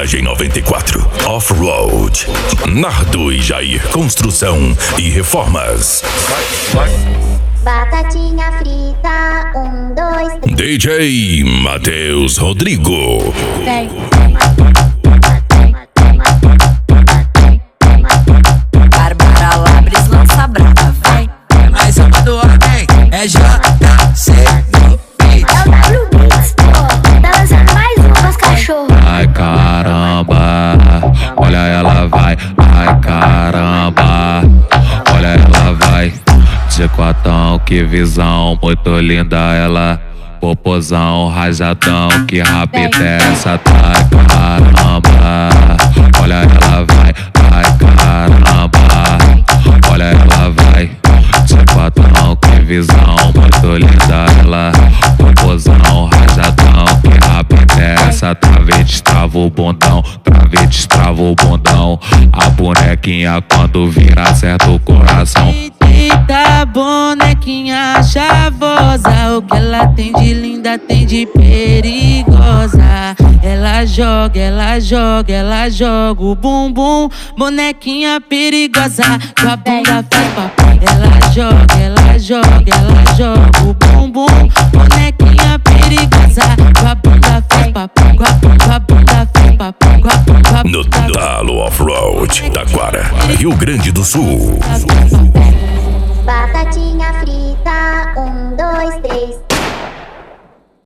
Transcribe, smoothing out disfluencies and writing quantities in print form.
Garagem 94, Off-Road. Nardo e Jair Construção e Reformas. Batatinha frita, 1, 2, 3. DJ Matheus Rodrigo. Vem. Bárbara Labres lança brava, vem. É mais uma do homem, é JC no beat. É o W Mix, pô. Tá lançando mais um pros cachorros. Ai caramba, olha ela vai. Ai caramba, olha ela vai. De quatão, que visão muito linda ela. Popozão, rajadão, que rápida é essa? Ai caramba, olha ela vai. Ai caramba, olha ela vai. De quatão, que visão muito linda ela. Popozão, rajadão, que rápida é essa? Trave, destrava o bundão, trave, destrava o bundão. A bonequinha quando vira acerta o coração. Eita, bonequinha chavosa, o que ela tem de linda, tem de perigosa. Ela joga, ela joga, ela joga o bumbum. Bonequinha perigosa, com a bunda faz papai. Ela joga, ela joga, ela joga o bumbum. Bonequinha perigosa, com a bunda faz papai. Com a bunda faz papai. Com a bunda No Talo Off-Road, Taquara, Rio Grande do Sul. faz papai.